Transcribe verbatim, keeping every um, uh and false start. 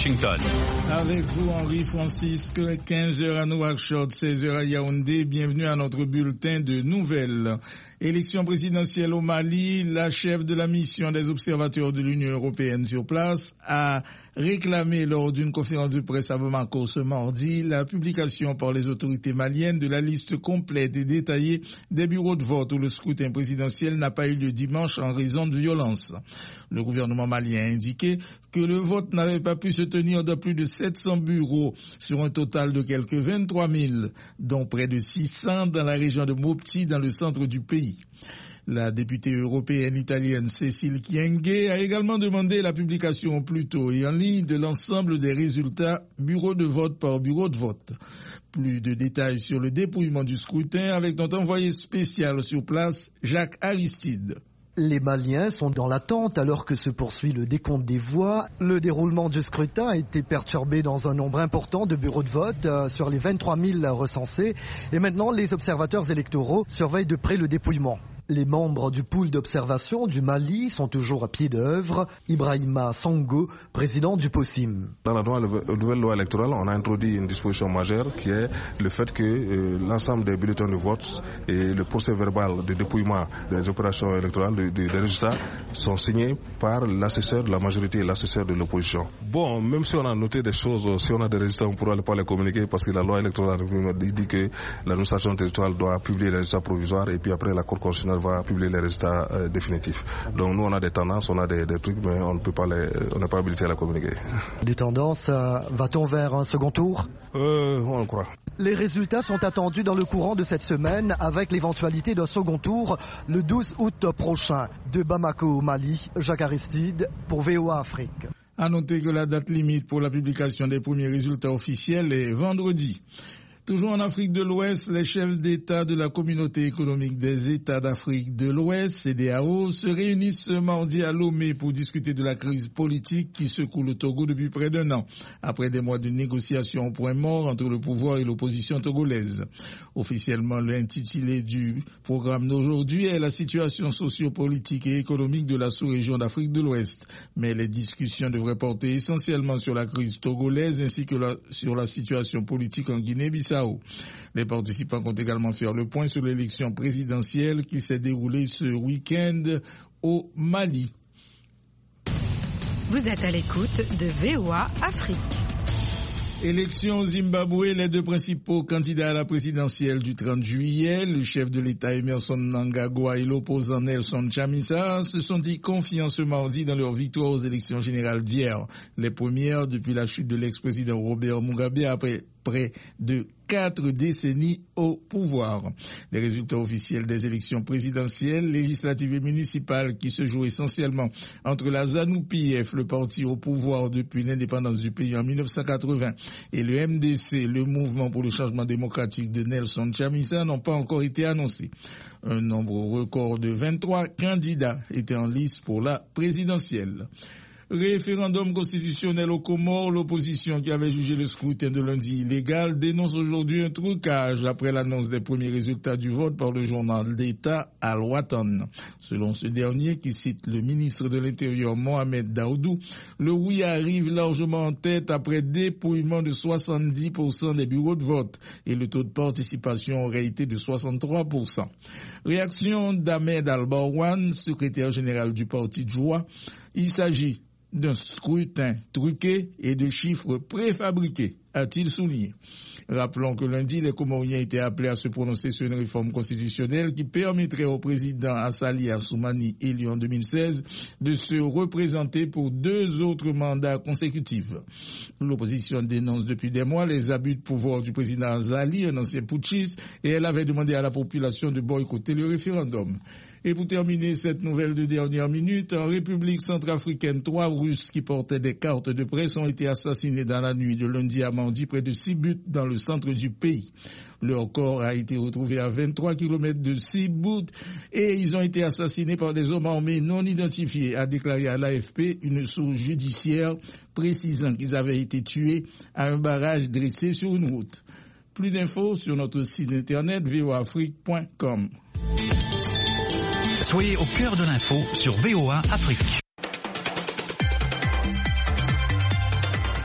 Washington. Avec vous, Henri Francisque, quinze heures à Nouakchott, seize heures à Yaoundé. Bienvenue à notre bulletin de nouvelles. Élection présidentielle au Mali, la chef de la mission des observateurs de l'Union européenne sur place a réclamé lors d'une conférence de presse à Bamako ce mardi la publication par les autorités maliennes de la liste complète et détaillée des bureaux de vote où le scrutin présidentiel n'a pas eu lieu dimanche en raison de violences. Le gouvernement malien a indiqué que le vote n'avait pas pu se tenir dans plus de sept cents bureaux sur un total de quelques vingt-trois mille, dont près de six cents dans la région de Mopti dans le centre du pays. La députée européenne italienne Cécile Kyenge a également demandé la publication plus tôt et en ligne de l'ensemble des résultats bureau de vote par bureau de vote. Plus de détails sur le dépouillement du scrutin avec notre envoyé spécial sur place, Jacques Aristide. Les Maliens sont dans l'attente alors que se poursuit le décompte des voix. Le déroulement du scrutin a été perturbé dans un nombre important de bureaux de vote euh, sur les vingt-trois mille recensés. Et maintenant, les observateurs électoraux surveillent de près le dépouillement. Les membres du pool d'observation du Mali sont toujours à pied d'œuvre. Ibrahima Sango, président du POSIM. Dans la nouvelle loi électorale, on a introduit une disposition majeure qui est le fait que euh, l'ensemble des bulletins de vote et le procès verbal de dépouillement des opérations électorales, de, de, des résultats, sont signés par l'assesseur de la majorité et l'assesseur de l'opposition. Bon, même si on a noté des choses, si on a des résultats, on ne pourra pas les communiquer parce que la loi électorale dit que l'administration territoriale doit publier les résultats provisoires et puis après la Cour constitutionnelle va publier les résultats euh, définitifs. Donc nous on a des tendances, on a des, des trucs, mais on ne peut pas les, on n'est pas habilité à les communiquer. Des tendances, euh, va-t-on vers un second tour ? euh, On le croit. Les résultats sont attendus dans le courant de cette semaine avec l'éventualité d'un second tour le douze août prochain. De Bamako au Mali, Jacques Aristide pour V O A Afrique. À noter que la date limite pour la publication des premiers résultats officiels est vendredi. Toujours en Afrique de l'Ouest, les chefs d'État de la Communauté économique des États d'Afrique de l'Ouest, C D A O, se réunissent ce mardi à Lomé pour discuter de la crise politique qui secoue le Togo depuis près d'un an, après des mois de négociations au point mort entre le pouvoir et l'opposition togolaise. Officiellement, l'intitulé du programme d'aujourd'hui est la situation socio-politique et économique de la sous-région d'Afrique de l'Ouest. Mais les discussions devraient porter essentiellement sur la crise togolaise ainsi que la, sur la situation politique en Guinée-Bissau. Les participants comptent également faire le point sur l'élection présidentielle qui s'est déroulée ce week-end au Mali. Vous êtes à l'écoute de V O A Afrique. Élection au Zimbabwe, les deux principaux candidats à la présidentielle du trente juillet, le chef de l'État Emmerson Mnangagwa et l'opposant Nelson Chamisa, se sont dit confiants ce mardi dans leur victoire aux élections générales d'hier. Les premières depuis la chute de l'ex-président Robert Mugabe après près de quatre décennies au pouvoir. Les résultats officiels des élections présidentielles, législatives et municipales qui se jouent essentiellement entre la ZANU-P F, le parti au pouvoir depuis l'indépendance du pays en mille neuf cent quatre-vingts, et le M D C, le mouvement pour le changement démocratique de Nelson Chamisa, n'ont pas encore été annoncés. Un nombre record de vingt-trois candidats étaient en lice pour la présidentielle. Référendum constitutionnel aux Comores, l'opposition qui avait jugé le scrutin de lundi illégal dénonce aujourd'hui un trucage après l'annonce des premiers résultats du vote par le journal d'État Al-Watan. Selon ce dernier, qui cite le ministre de l'Intérieur Mohamed Daoudou, le oui arrive largement en tête après dépouillement de soixante-dix pour cent des bureaux de vote et le taux de participation aurait été de soixante-trois pour cent. Réaction d'Ahmed Al-Barwan, secrétaire général du parti Joie. Il s'agit d'un scrutin truqué et de chiffres préfabriqués, a-t-il souligné. Rappelons que lundi, les Comoriens étaient appelés à se prononcer sur une réforme constitutionnelle qui permettrait au président Assali Assoumani, élu en deux mille seize, de se représenter pour deux autres mandats consécutifs. L'opposition dénonce depuis des mois les abus de pouvoir du président Azali, un ancien putschiste, et elle avait demandé à la population de boycotter le référendum. Et pour terminer cette nouvelle de dernière minute, en République centrafricaine, trois Russes qui portaient des cartes de presse ont été assassinés dans la nuit de lundi à mardi près de Sibut dans le centre du pays. Leur corps a été retrouvé à vingt-trois kilomètres de Sibut et ils ont été assassinés par des hommes armés non identifiés, a déclaré à l'A F P une source judiciaire précisant qu'ils avaient été tués à un barrage dressé sur une route. Plus d'infos sur notre site internet v o a afrique point com. Soyez au cœur de l'info sur V O A Afrique.